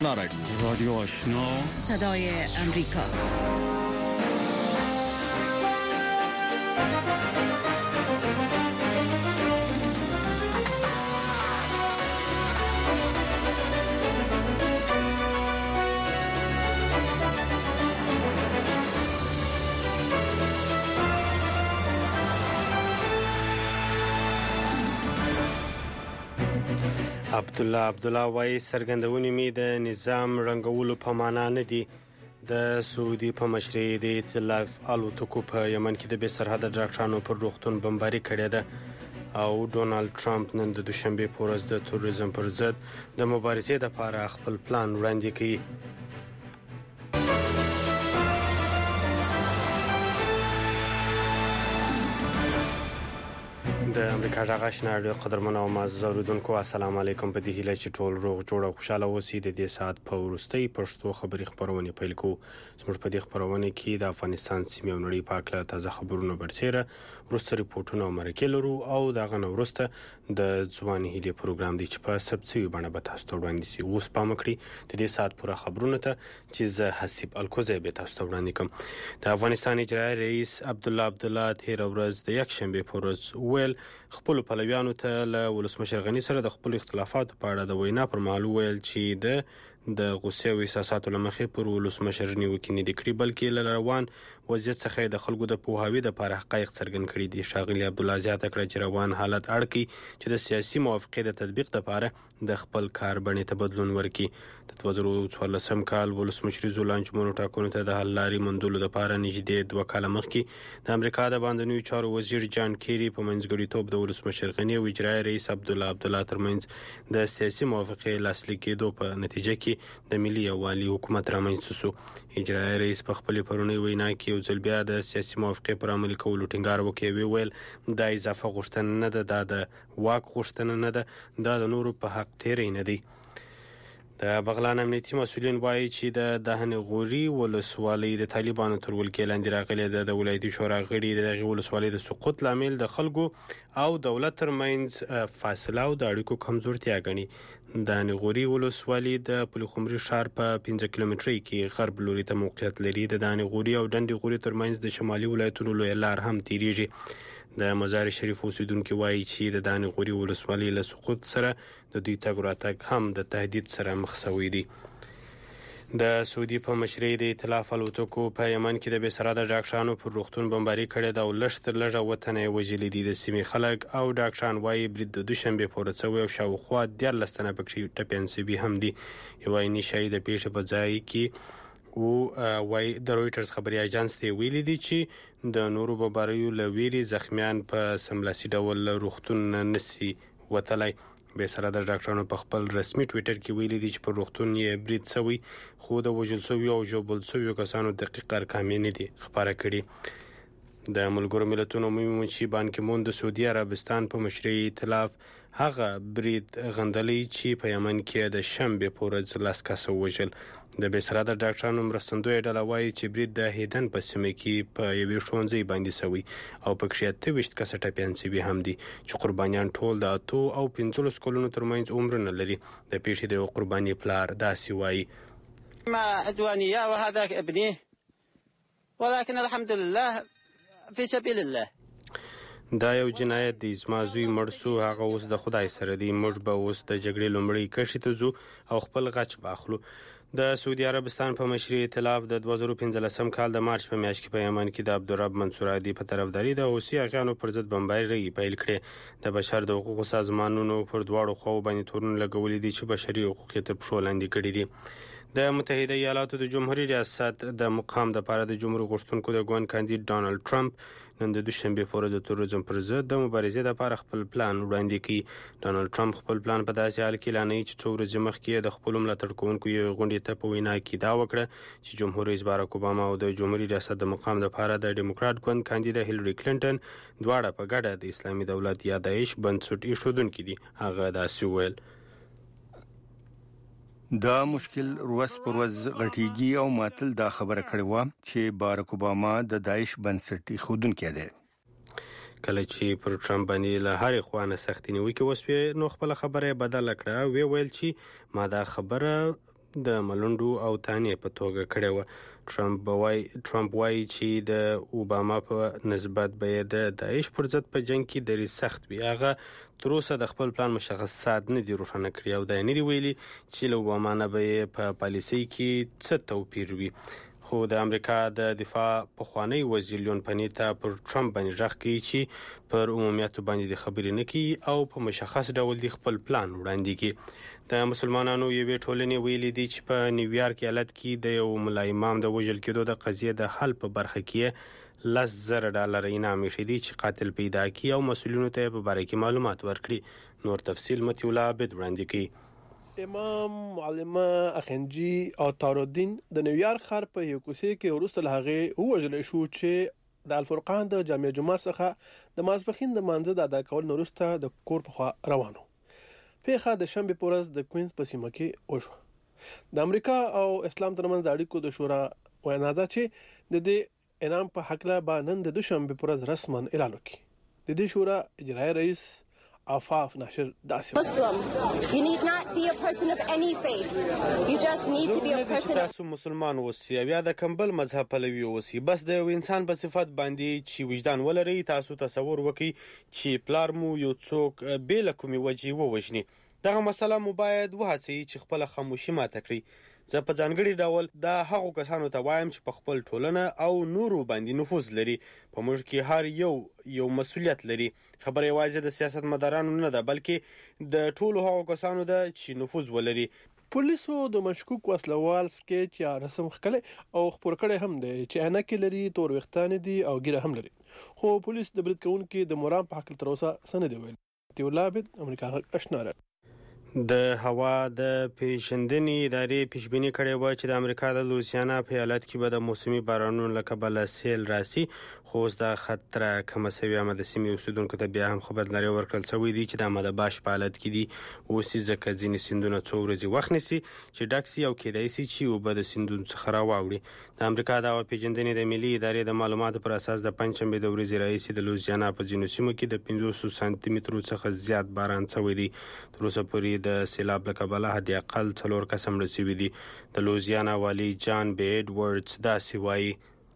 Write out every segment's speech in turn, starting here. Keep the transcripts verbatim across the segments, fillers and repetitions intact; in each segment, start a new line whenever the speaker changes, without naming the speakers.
رادیو آشنا
صدای امریکا.
عبدالله عبدالله وایي څرګندونې مې د نظام رنګولو په معنا نه دي. د سعودي په مشرۍ د ائتلاف الوتکو په یمن کې د بې سرحده ډاکټرانو پر روغتون بمباري کړې ده او ډونالد ټرمپ نن د دوشنبې په ورځ د تروریزم پر ضد د مبارزې لپاره خپل پلان وړاندې کړي. د امریکا غږ آشنا رادیو قدرمن او معزز اوریدونکو السلام علیکم. په دې هیله چې ټول روغ جوړ او خوشاله اوسئ د دې ساعت په وروستۍ پښتو خبري خبرونه پیل کوو. زموږ په دې خبرونه کې د افغانستان سیمې او نړۍ په اړه تازه خبرونه برسېره وروسته ریپورتونه او مرکې لرو او دغه نه وروسته د ځوان هیلې پروګرام دی چې په سبسوي باندې به تاسو ته وړاندې شي. اوس پام وکړئ د دې ساعت پوره خبرونه ته چې زه حسیب الکوزی به تاسو ته وړاندې کوم. د افغانستان اجرایي رئیس عبدالله عبدالله تیر ورځ د یک شنبه په ورځ ویل خپل پلویانو ته له ولسمشر غنی سره د خپل اختلافاتو په اړه د وینا پر مهال ویل چې د د غوسې او احساساتو لمخې پر ولسمشر نیوکې نه دي کړې بلکې له روان وضعیت څخه د خلکو د پوهاوي د لپاره حقایق څرګند کړي دي. ښاغلي عبدالله زیاته کړه چې روان حالت اړ کړي چې د سیاسي موافقې د تطبیق لپاره د خپل کار بڼې ته بدلون ورکړي. د دوه زره څوارلسم کال ولسمشري ځوانجمهورو ټاکنو ته د حل لارې موندلو لپاره نږدې دوه کاله مخکې د امریکا د باندنیو چارو وزیر جان کیری په منځګړیتوب د ولسمشر غنی او اجرایي رئیس عبدالله عبدالله ترمنځ د سیاسي موافقې لاسلیک کېدو په نتیجه کې د ملي یووالي حکومت رامنځته شو. اجرایي رئیس په خپل پرونی وینا کې یو ځل بیا د سیاسي موافقې پر عملي کولو ټینګار وکړ. ویل دا اضافه غوښتنه نه ده، دا د واک غوښتنه نه ده، دا د نورو په حق تیری نه دی. د بغلان امنیتي مسؤلین وایي چې د دهن غوري ولسوالۍ د طالبانو تر ولکې لاندې راغلي د ولایتي شورا غړي د دغه ولسوالۍ د سقوط لامل د خلکو او دولت ترمنځ فاصله او د اړیکو کمزورتیا ګڼي. د غوري ولسوالۍ د پلخمري ښار په پنځه کیلومترۍ کې غرب لوري ته موقعیت لري. د دهن غوري او ډنډ غوري ترمنځ د شمالي ولایتونو لوی لار هم تیریږي. د مزار شریف اوسیدونکو وایي چې د دهن غوري ولسوالۍ له سقوط سره د دوی تګ راتګ هم د تهدید سره مخ شوی دی. د سعودي په مشرۍ د ائتلاف الوتکو په یمن کې د بې سرحده ډاکټرانو پر روغتون بمباري کړې ده او لږ تر لږه اووه تنه یې وژلي دي. د سیمې خلک او ډاکټران وایي برید د دوشنبې په ورځ شوی او شاوخوا دیارلس تنه پکې ټپیان شوي هم دي. یو عیني شاهد د پیښې په ځای کې او وای د رویټرز خبري اژانس ته ویلي دي چې د نورو بمباریو له ویرې زخمیان په سملاسي ډول روغتون نشي وتلی. بې سرحده ډاکټرانو په خپل رسمي ټویټر کې ویلي دي چې پر روغتون یې برید شوی خو د وژل شویو او ژوبل شویو کسانو دقیق ارقام یې نه دي خبره کړي. د ملګرو ملتونو عمومي منشي بان کی مون د سعودي عربستان په مشرۍ ائتلاف هغه برید غندلی چې په یمن کې د شنبه په ورځ لاس کسه وژل. د بې سرحده ډاکټرانو مرستندوی ډله وایي چې برید د هیدن په سیمه کې په یوې ښوونځي باندې شوی او پکې اته ویشت کسه ټپیان شوي هم دي چې قربانیان ټول د اتو او پنځلس کلونو ترمنځ عمرونه لري. د پیښې د قرباني پلار داسې وایي:
ما عدوانيه وهذا ابني ولكن الحمد لله في سبيل الله.
دا یو جنایت دی، زما زوی مړ شو، هغه اوس د خدای سره دی. موږ به اوس د جګړې لومړۍ کرښې ته ځو او خپل غچ به اخلو. د سعودي عربستان په مشرۍ ائتلاف د دوه زره پنځلسم کال د مارچ په میاشت کې په یمن کې د عبدالرب منصور هادي په طرفداري د حوثي اغیانو پر ضد بمباري پیل کړې. د بشر د حقوقو سازمانونو پر دواړو خواو باندې تورونه لګولي دي چې بشري حقوق یې تر پښو لاندې کړي دي. د متحده ایالاتو د جمهوریت ریاست د مقام د لپاره د جمهور غوښتونکو د ګوند کاندید ډونالد ټرمپ نن د دوشنبه په ورځ د تروریزم پر ضد د مبارزې لپاره خپل پلان وړاندې کړي. ډونالد ټرمپ خپل پلان په داسې حال کې اعلانوي چې څو ورځې مخکې د خپل ملاتړ کوونکو یو غونډې ته په وینا کې دا وکړه چې جمهور رئیس باراک اوباما او د جمهوریت ریاست د مقام لپاره د ډیموکرات ګوند کاندیده هیلری کلینټن دواړه په ګډه د اسلامي دولت یا داعش بنسټ ایښودونکي دي. هغه داسې وویل:
دا مشکل روز پر ورځ غټیږي او ماتل دا خبره کړې و چې باراک اوباما د داعش بنسټ ایښودونکی دی.
کله چې پر ټرمپ باندې له هرې خوا نه سختې نیوکې وسوې نو خپله خبره یې بدله کړه. وی ویل چې ما دا خبره د ملنډو او تانې په توګه کړې و. ټرمپ وای ټرمپ وایي چې د اوباما په نسبت به د داعش پر ضد په جنگ کې درې سخت وي. هغه تر اوسه د خپل پلان مشخصات نه دي روښانه کړي او دا نه دی ویلي چې له اوباما نه به په پالیسۍ کې څه توپیر وي. خو د امریکا د دفاع پخوانی وزیر لیون پنیتا پر ټرمپ باندې ژغ کوي چې پر عمومیت باندې د خبرې نه کوي او په مشخص ډول د خپل پلان وړاندې کوي. د مسلمانانو یوې ټولنې ویلي دي چې په نیویارک ایالت کې د یو ملا امام د وژل کېدو د قضیې د حل په برخه کې لس زره ډالر انعام ایښی دی چې قاتل پیدا کړي او مسؤلینو ته په باره کې معلومات ورکړي. نور تفصیل متي الله عابد وړاندې کوي.
امام معلمه اخنجي او تارودین د نیویارک ښار په یو کوڅه کې وروسته له هغې ووژل شو چې د الفرقان د جامع جمعه څخه د ماسپښین د مانځه د ادا کولو وروسته د کور په خوا روانو. پیښه د شنبه په ورځ د کوینز په سیمه کې وشوه. د امریکا او اسلام ترمنځ د اړیکو د شورا وینا ده چې د دې انعام په حق له باندې د دوشنبه په ورځ رسماً اعلان وکړي. د دې شورا اجرایي رئیس عفاف ناشر داسې
Muslim. You need not be a person of any faith. You just need to be a person.
تاسو مسلمان اوسئ یا د کمبل مذهب پلوي اوسئ، بس د یو انسان په صفت باندې چې وجدان ولري تاسو تصور وکړئ چې پلار مو یو څوک بې له کومې وجې ووژني. دغه مسله مو باید وهڅوي چې خپل خاموشي ماته کړئ. زه په ځانګړي ډول د هغو کسانو ته وایم چې په خپل ټولنه او نورو باندې نفوذ لري. په موږ کې هر یو یو مسؤلیت لري. خبره یوازې د سیاستمدارانو نه ده بلکې د ټولو هغو کسانو ده چې نفوذ ولري.
پولیسو د مشکوک وسلوال سکیچ یا رسم خکلې او خبر کړي هم دي چې عینکې لري، تور وختان دي او ګیره هم لري. خو پولیس د برید کوونکو د مرام په حق تر اوسه سند دی ویل. تیولا عابد امریکا آشنا را
د هوا د پیژندنې ادارې پیشبینی کړې و چې د امریکا د لوزیانا په ایالت کې به د موسمي بارانونو له کبله سیل راسي. خو اوس د خطر کمه شوې هم د سیمې اوسیدونکو ته بیا هم خبرداری ورکړل شوی دی چې د ماده باش په حالت کې دي اوس ځکه ځینې سیندونه څو ورځې وخت نیسي چې ډک سي او کېدای شي چې اوبه د سیندونو څخه راواوړي. د امریکا د هوا پیژندنې د ملي ادارې د معلوماتو پر اساس د پنځشنبې د ورځې راهیسې د لوزیانا په ځینو سیمو کې د پنځوس سانتي مترو څخه زیات باران شوی دی. تر اوسه پورې د سیلاب له کبله حد اقل څلور کسان مړه شوي دي. د لوزیانا والي جان بی ایډورډز داسې وایي.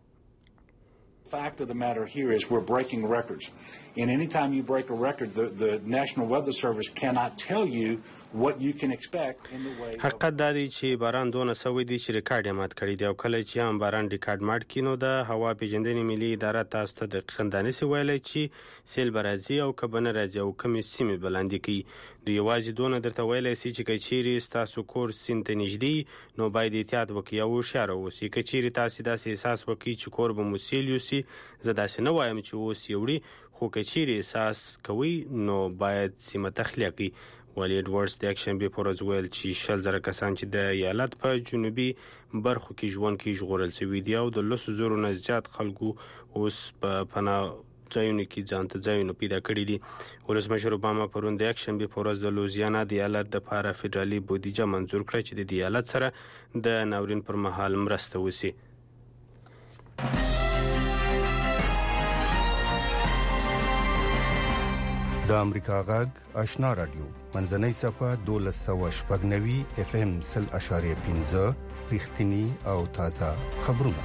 The fact of the matter here is we're breaking records. And anytime you break a record, the, the National Weather Service cannot tell you what you can expect in the way of...
حقیقت دا دی چې باران دونه سوی دی چې ریکارډ یې مات کړی دی او کله چې هم باران ریکارډ مات کړي نو د هوا پیژندنې ملي اداره تاسو ته دقیقاً دا نشي ویلی چې سیل به راځي او که به نه راځي او کومې سیمې به لاندې کوي. دوی یوازې دونه درته ویلی شي چې که چیرې ستاسو کور سیند ته نږدې نو باید احتیاط وکړئ او هوښیاره اوسئ. که چیرې تاسې داسې احساس وکړئ چې کور به مو سیل یوسي، زه داسې نه وایم چې اوس یې وړي، خو که چیرې احساس کوئ نو باید سیمه تخلیه کړئ. والي ایډورډز د یکشنبې په ورځ ویل چې شل زره کسان چې د ایالت په جنوبي برخو کې ژوند کوي ژغورل شوي دي او د لسو زرو نه زیات خلکو اوس په پناه ځایونو کې ځان ته ځایونه پیدا کړي دي. ولسمشر اوباما پرون د یکشنبې په ورځ د لوزیانا د ایالت دپاره فدرالي بودیجه منظور کړه چې د دې ایالت سره د ناورین پر مهال مرسته وشي.
د امریکا غږ آشنا رادیو منځنۍ صفه دولس سوه شپږ نوي اف ام سل اشاریه پنځه رښتینی او تازه خبرونه.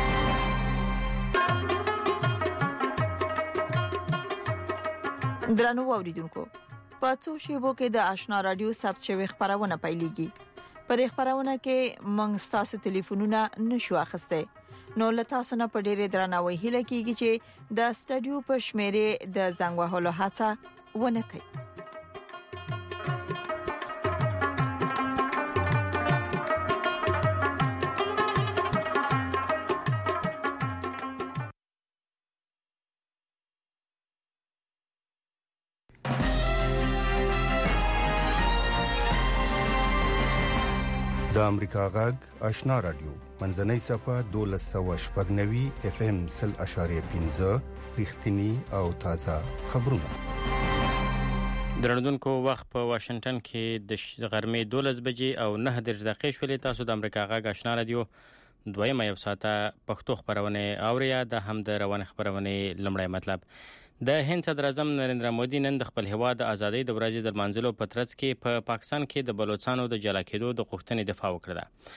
درنو اوریدونکو، په څو شیبو کې د آشنا رادیو ثبت شوی خبرونه پیلېږي. په دې خبرونه کې موږ تاسو ټلیفونونه نشو اخیسته. نو له تاسو نه په ډېرې درناوي هیله کیږي چې د سټډیو په شمیرې د زنګ وهلو هڅه ونه کړئ.
د امریکا غږ آشنا رادیو منځنۍ صفه دولس سوه شپږ نوي اف ام سل اشاریه پنځه رښتینی او تازه خبرونه.
درنوونکو، وخت په واشنگټن کې د غرمې دولس بجې او نه دېرش دقیقې شولې. تاسو د امریکا غږ آشنا رادیو دویمه یو ساعته پښتو خبرونه اورئ. د هم د روان خبرونه لمړی مطلب د هند صدر اعظم نریندرا مودي نن د خپل هیواد د ازادۍ د ورځې د منځلو په ترڅ کې په پا پاکستان کې د بلوچستانو د جلا کېدو د غوښتنې دفاع وکړه.